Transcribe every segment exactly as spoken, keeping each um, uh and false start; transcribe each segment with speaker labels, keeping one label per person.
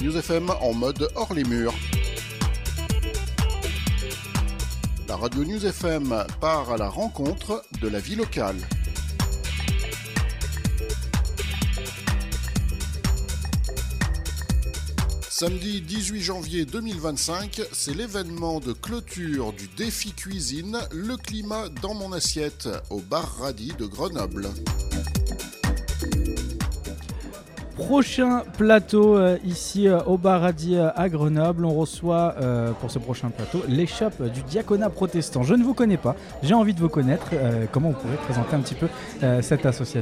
Speaker 1: News F M en mode hors les murs. La Radio News F M part à la rencontre de la vie locale. Samedi dix-huit janvier deux mille vingt-cinq, c'est l'événement de clôture du défi cuisine Le climat dans mon assiette au bar Radis de Grenoble.
Speaker 2: Prochain plateau euh, ici euh, au bar Radis euh, à Grenoble. On reçoit euh, pour ce prochain plateau l'échoppe du diaconat protestant. Je ne vous connais pas, j'ai envie de vous connaître. Euh, comment vous pourrez présenter un petit peu euh, cette association ?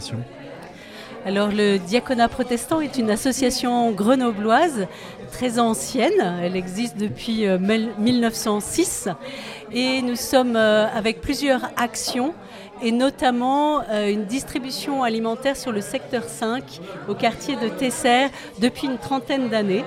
Speaker 3: Alors le diaconat protestant est une association grenobloise très ancienne. Elle existe depuis euh, mille neuf cent six et nous sommes euh, avec plusieurs actions et notamment euh, une distribution alimentaire sur le secteur cinq au quartier de Tesser depuis une trentaine d'années.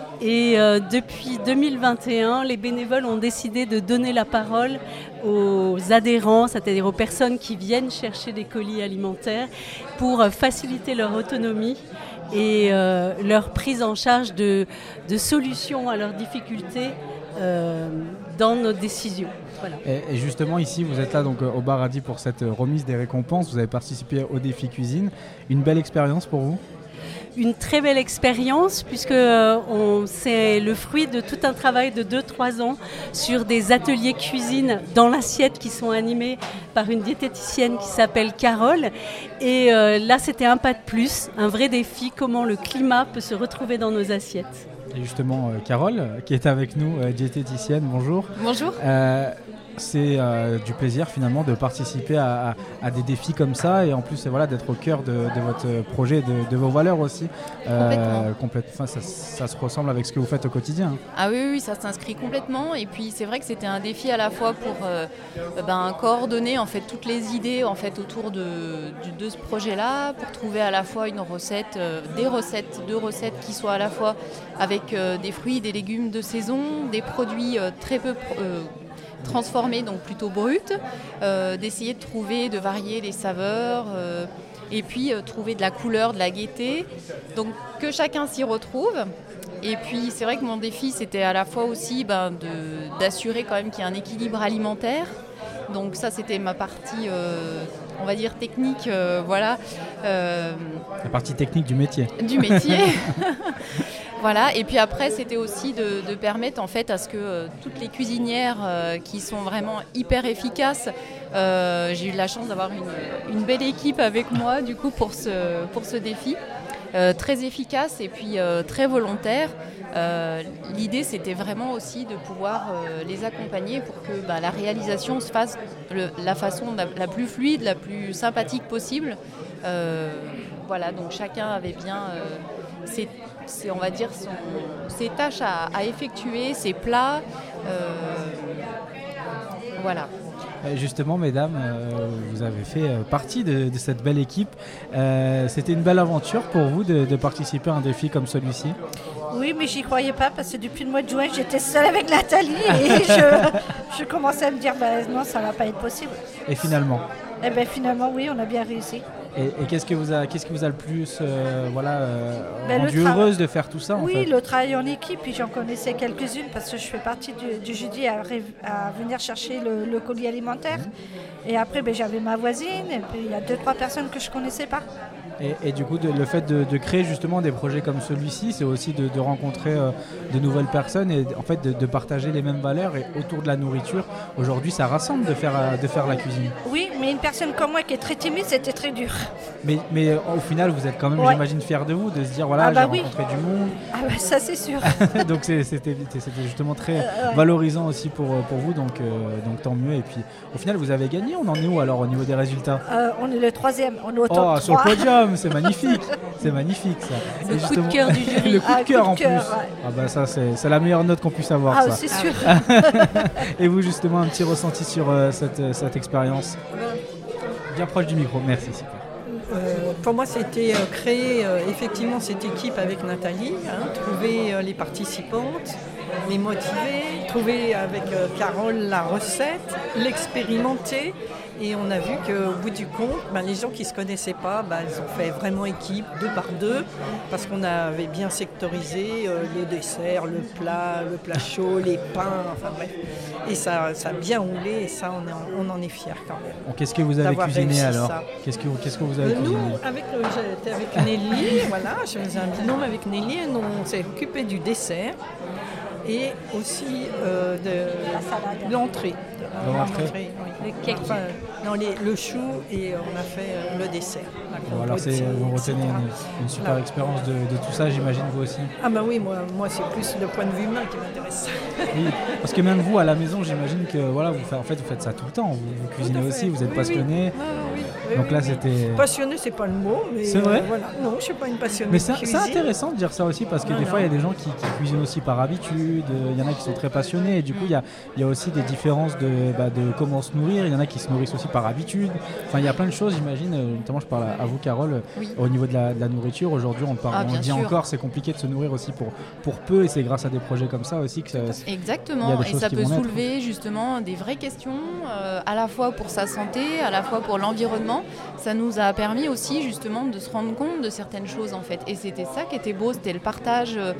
Speaker 3: Et euh, depuis deux mille vingt et un, les bénévoles ont décidé de donner la parole aux adhérents, c'est-à-dire aux personnes qui viennent chercher des colis alimentaires pour euh, faciliter leur autonomie et euh, leur prise en charge de, de solutions à leurs difficultés euh, dans nos décisions. Voilà.
Speaker 2: Et, et justement ici vous êtes là donc au bar Radis pour cette remise des récompenses. Vous avez participé au défi cuisine. Une belle expérience pour vous ?
Speaker 3: Une très belle expérience puisque euh, on, c'est le fruit de tout un travail de deux trois ans sur des ateliers cuisine dans l'assiette qui sont animés par une diététicienne qui s'appelle Carole. Et euh, là, c'était un pas de plus, un vrai défi, comment le climat peut se retrouver dans nos assiettes.
Speaker 2: Et justement, euh, Carole, qui est avec nous, euh, diététicienne, bonjour.
Speaker 4: Bonjour.
Speaker 2: Euh, c'est euh, du plaisir finalement de participer à, à, à des défis comme ça et en plus voilà, d'être au cœur de, de votre projet, de, de vos valeurs aussi.
Speaker 4: Euh,
Speaker 2: complètement. Enfin, ça, ça se ressemble avec ce que vous faites au quotidien.
Speaker 4: Ah oui, oui, ça s'inscrit complètement. Et puis c'est vrai que c'était un défi à la fois pour euh, ben, coordonner en fait toutes les idées en fait autour de, de, de ce projet-là, pour trouver à la fois une recette, euh, des recettes, deux recettes qui soient à la fois avec euh, des fruits, des légumes de saison, des produits euh, très peu euh, transformés, donc plutôt bruts, euh, d'essayer de trouver, de varier les saveurs euh, et puis euh, trouver de la couleur, de la gaieté, donc que chacun s'y retrouve. Et puis c'est vrai que mon défi c'était à la fois aussi ben, de, d'assurer quand même qu'il y ait un équilibre alimentaire, donc ça c'était ma partie euh, on va dire technique, euh, voilà. Euh,
Speaker 2: la partie technique du métier.
Speaker 4: Du métier. Voilà, et puis après c'était aussi de, de permettre en fait à ce que euh, toutes les cuisinières euh, qui sont vraiment hyper efficaces, euh, j'ai eu la chance d'avoir une, une belle équipe avec moi du coup pour ce, pour ce défi, euh, très efficace et puis euh, très volontaire. Euh, l'idée c'était vraiment aussi de pouvoir euh, les accompagner pour que bah, la réalisation se fasse de la façon la, la plus fluide, la plus sympathique possible. Euh, voilà, donc chacun avait bien euh, ses C'est, on va dire, son, ses tâches à, à effectuer, ses plats. Euh, voilà.
Speaker 2: Justement, mesdames, euh, vous avez fait euh, partie de, de cette belle équipe. Euh, c'était une belle aventure pour vous de, de participer à un défi comme celui-ci ?
Speaker 5: Oui, mais j'y croyais pas parce que depuis le mois de juin, j'étais seule avec Nathalie et je, je commençais à me dire bah, non, ça va pas être possible.
Speaker 2: Et finalement ?
Speaker 5: Eh bien, finalement, oui, on a bien réussi.
Speaker 2: Et, et qu'est-ce qui vous a, qu'est-ce qui vous a le plus euh, voilà, euh,
Speaker 5: ben,
Speaker 2: rendu
Speaker 5: tra-
Speaker 2: heureuse de faire tout ça en
Speaker 5: Oui,
Speaker 2: fait.
Speaker 5: le travail en équipe, puis j'en connaissais quelques-unes parce que je fais partie du, du jeudi à, à venir chercher le, le colis alimentaire. Mmh. Et après, ben, j'avais ma voisine, et puis il y a deux, trois personnes que je ne connaissais pas.
Speaker 2: Et, et du coup, de, le fait de, de créer justement des projets comme celui-ci, c'est aussi de, de rencontrer euh, de nouvelles personnes et en fait de, de partager les mêmes valeurs et autour de la nourriture. Aujourd'hui, ça rassemble de faire, de faire la cuisine.
Speaker 5: Oui, mais une personne comme moi qui est très timide, c'était très dur.
Speaker 2: Mais, mais au final, vous êtes quand même, ouais. j'imagine, fiers de vous, de se dire voilà,
Speaker 5: ah bah
Speaker 2: j'ai
Speaker 5: oui.
Speaker 2: rencontré du monde.
Speaker 5: Ah bah ça, c'est sûr.
Speaker 2: Donc c'est, c'était, c'était justement très euh, ouais. valorisant aussi pour, pour vous, donc, euh, donc tant mieux. Et puis au final, vous avez gagné. On en est où alors au niveau des résultats ?
Speaker 5: euh, On est le troisième, on est au top
Speaker 2: oh,
Speaker 5: trois.
Speaker 2: Sur le podium, c'est magnifique. C'est magnifique ça.
Speaker 3: Le coup de cœur du jury.
Speaker 2: Le coup
Speaker 5: ah,
Speaker 2: de cœur
Speaker 5: coup
Speaker 2: en
Speaker 5: de cœur,
Speaker 2: plus.
Speaker 5: Ouais.
Speaker 2: Ah bah ça c'est, c'est la meilleure note qu'on puisse avoir.
Speaker 5: Ah
Speaker 2: ça.
Speaker 5: c'est sûr.
Speaker 2: Et vous justement un petit ressenti sur euh, cette, cette expérience ? Bien proche du micro, merci. Super.
Speaker 6: euh, pour moi, c'était euh, créer euh, effectivement cette équipe avec Nathalie, hein, trouver euh, les participantes, les motiver, trouver avec euh, Carole la recette, l'expérimenter. Et on a vu qu'au bout du compte, ben, les gens qui ne se connaissaient pas, ben, ils ont fait vraiment équipe, deux par deux, parce qu'on avait bien sectorisé euh, les desserts, le plat, le plat chaud, les pains, enfin bref. Et ça, ça a bien roulé et ça, on, est, on en est fiers quand même.
Speaker 2: Bon, qu'est-ce que vous avez cuisiné alors qu'est-ce que, qu'est-ce que vous avez
Speaker 6: euh, Nous,
Speaker 2: cuisiné
Speaker 6: avec, le, j'étais avec Nelly, voilà, je faisais un binôme avec Nelly, et nous, on s'est occupé du dessert et aussi euh, de, de l'entrée.
Speaker 2: De l'entrée,
Speaker 6: oui. Le cake. Enfin, non, les, le chou et on a fait euh, le dessert.
Speaker 2: Bon, alors c'est, vous retenez une, une super là. expérience de, de tout ça, j'imagine vous aussi.
Speaker 6: Ah bah oui, moi, moi c'est plus le point de vue humain qui m'intéresse.
Speaker 2: Oui, parce que même vous à la maison, j'imagine que voilà, vous faites, en fait, vous faites ça tout le temps. Vous, vous cuisinez aussi, vous êtes oui, passionné.
Speaker 6: Oui. Ah, oui, oui,
Speaker 2: Donc
Speaker 6: oui,
Speaker 2: là,
Speaker 6: oui.
Speaker 2: c'était.
Speaker 6: Passionné, c'est pas le mot, mais.
Speaker 2: C'est vrai.
Speaker 6: Euh, voilà. Non, je suis pas une passionnée.
Speaker 2: Mais c'est,
Speaker 6: de cuisine.
Speaker 2: c'est intéressant de dire ça aussi parce que non, des non. fois, il y a des gens qui, qui cuisinent aussi par habitude. Il y en a qui sont très passionnés et du coup, il y a, il y a aussi des différences de, bah, de comment se nourrir. Il y en a qui se nourrissent aussi par habitude. Enfin, il y a plein de choses, j'imagine. Notamment, je parle à vous, Carole, oui. au niveau de la, de la nourriture. Aujourd'hui, on, parle, ah, on dit sûr. encore, c'est compliqué de se nourrir aussi pour, pour peu, et c'est grâce à des projets comme ça aussi que ça.
Speaker 4: Exactement, et ça peut soulever naître. justement des vraies questions, euh, à la fois pour sa santé, à la fois pour l'environnement. Ça nous a permis aussi justement de se rendre compte de certaines choses en fait. Et c'était ça qui était beau, c'était le partage euh,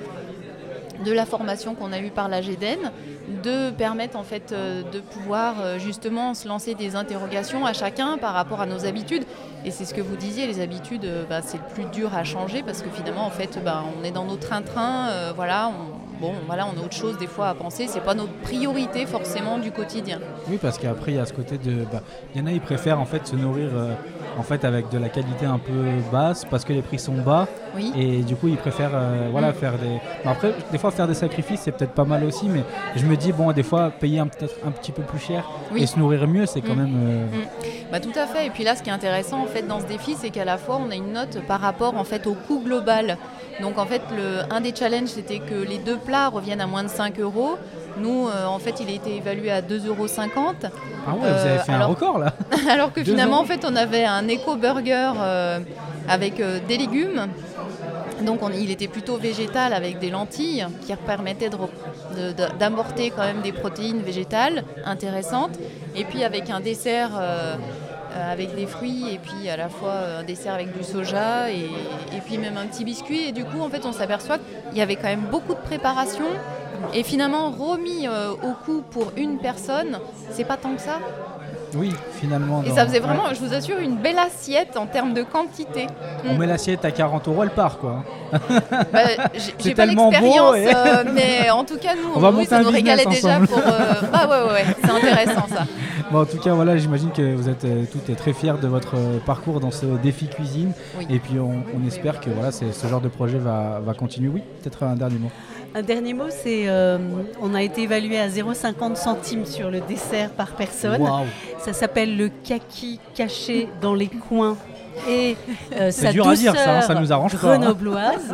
Speaker 4: de la formation qu'on a eue par la G D E N, de permettre en fait euh, de pouvoir euh, justement se lancer des interrogations à chacun par rapport à nos habitudes. Et c'est ce que vous disiez, les habitudes, euh, bah, c'est le plus dur à changer parce que finalement en fait, bah, on est dans nos train-train, euh, voilà, on, bon, voilà, on a autre chose des fois à penser. C'est pas notre priorité forcément du quotidien.
Speaker 2: Oui, parce qu'après il y a ce côté de, bah, y en a ils préfèrent en fait se nourrir euh, en fait avec de la qualité un peu basse parce que les prix sont bas. Oui. Et du coup ils préfèrent euh, voilà mmh. faire des. Bon, après des fois faire des sacrifices c'est peut-être pas mal aussi, mais je me dis bon des fois payer un, peut-être un petit peu plus cher oui. et se nourrir mieux c'est quand mmh. même. Euh...
Speaker 4: Mmh. Bah tout à fait. Et puis là ce qui est intéressant en fait dans ce défi c'est qu'à la fois on a une note par rapport en fait au coût global. Donc en fait le un des challenges c'était que les deux plats reviennent à moins de cinq euros. Nous, euh, en fait, il a été évalué à deux euros cinquante.
Speaker 2: Ah ouais, euh, vous avez fait alors, un record là.
Speaker 4: Alors que finalement, euros. en fait, on avait un éco-burger euh, avec euh, des légumes. Donc, on, il était plutôt végétal avec des lentilles qui permettaient de, de, de, d'amorter quand même des protéines végétales intéressantes. Et puis avec un dessert euh, euh, avec des fruits et puis à la fois un dessert avec du soja et, et puis même un petit biscuit. Et du coup, en fait, on s'aperçoit qu'il y avait quand même beaucoup de préparation. Et finalement, remis euh, au coût pour une personne, c'est pas tant que ça.
Speaker 2: Oui, finalement.
Speaker 4: Et
Speaker 2: dans...
Speaker 4: ça faisait vraiment, ouais. je vous assure, une belle assiette en termes de quantité.
Speaker 2: On mm. met l'assiette à quarante euros, elle part quoi.
Speaker 4: Bah, j'ai, j'ai pas l'expérience, et... euh, mais en tout cas, nous,
Speaker 2: on va
Speaker 4: oui, ça nous régalait déjà pour. Euh... Bah ouais, ouais, ouais, c'est intéressant ça.
Speaker 2: Bon, en tout cas, voilà, j'imagine que vous êtes euh, toutes très fiers de votre euh, parcours dans ce défi cuisine. Oui. Et puis, on, on espère que voilà, c'est, ce genre de projet va, va continuer. Oui, peut-être un dernier mot.
Speaker 3: Un dernier mot, c'est euh, on a été évalué à zéro virgule cinquante centimes sur le dessert par personne. Wow. Ça s'appelle le kaki caché dans les coins et euh,
Speaker 2: c'est
Speaker 3: sa
Speaker 2: dur
Speaker 3: douceur
Speaker 2: à dire, ça, hein, ça nous arrange
Speaker 3: grenobloise.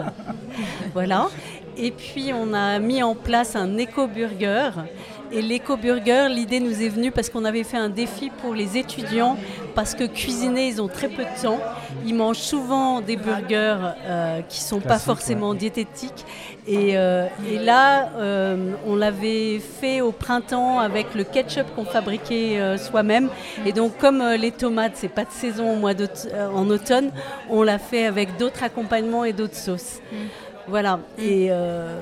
Speaker 3: Voilà. Et puis on a mis en place un éco-burger. Et l'éco-burger, l'idée nous est venue parce qu'on avait fait un défi pour les étudiants, parce que cuisiner, ils ont très peu de temps. Ils mangent souvent des burgers euh, qui ne sont Classique, pas forcément ouais. diététiques. Et, euh, et là, euh, on l'avait fait au printemps avec le ketchup qu'on fabriquait euh, soi-même. Et donc, comme euh, les tomates, c'est pas de saison au mois euh, en automne, on l'a fait avec d'autres accompagnements et d'autres sauces. Mm. Voilà. Et... Euh,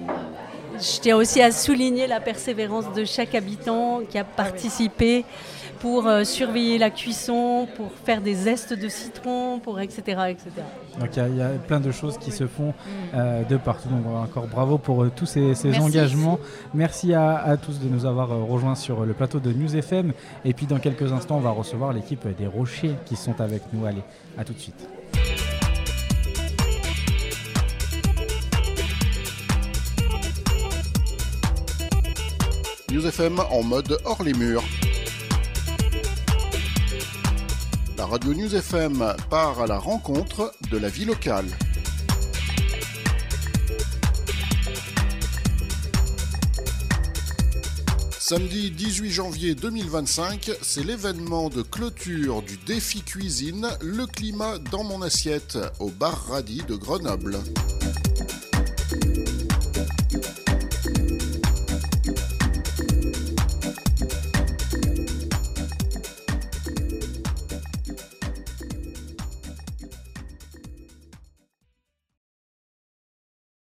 Speaker 3: je tiens aussi à souligner la persévérance de chaque habitant qui a participé pour euh, surveiller la cuisson, pour faire des zestes de citron, pour et cetera et cetera.
Speaker 2: Donc il y, y a plein de choses qui se font euh, de partout. Donc encore bravo pour euh, tous ces, ces Merci. engagements. Merci à, à tous de nous avoir euh, rejoints sur le plateau de News F M. Et puis dans quelques instants, on va recevoir l'équipe des Rochers qui sont avec nous. Allez, à tout de suite.
Speaker 1: News F M en mode hors les murs. La radio News F M part à la rencontre de la vie locale. Samedi dix-huit janvier deux mille vingt-cinq, c'est l'événement de clôture du défi cuisine Le climat dans mon assiette au bar Radi de Grenoble.